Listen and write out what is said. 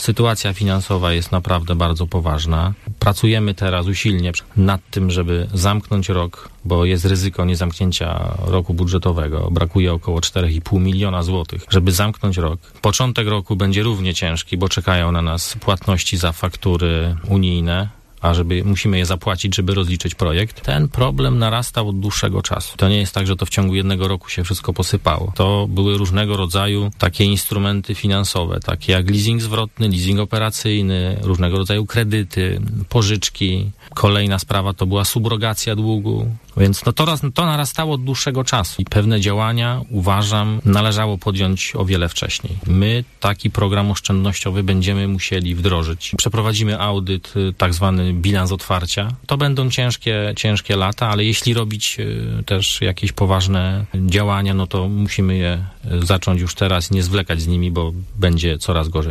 Sytuacja finansowa jest naprawdę bardzo poważna. Pracujemy teraz usilnie nad tym, żeby zamknąć rok, bo jest ryzyko niezamknięcia roku budżetowego. Brakuje około 4,5 miliona złotych, żeby zamknąć rok. Początek roku będzie równie ciężki, bo czekają na nas płatności za faktury unijne, musimy je zapłacić, żeby rozliczyć projekt. Ten problem narastał od dłuższego czasu. To nie jest tak, że to w ciągu jednego roku się wszystko posypało. To były różnego rodzaju takie instrumenty finansowe, takie jak leasing zwrotny, leasing operacyjny, różnego rodzaju kredyty, pożyczki. Kolejna sprawa to była subrogacja długu. Więc to narastało od dłuższego czasu i pewne działania, uważam, należało podjąć o wiele wcześniej. My taki program oszczędnościowy będziemy musieli wdrożyć. Przeprowadzimy audyt, tak zwany bilans otwarcia. To będą ciężkie lata, ale jeśli robić też jakieś poważne działania, no to musimy je zacząć już teraz, nie zwlekać z nimi, bo będzie coraz gorzej.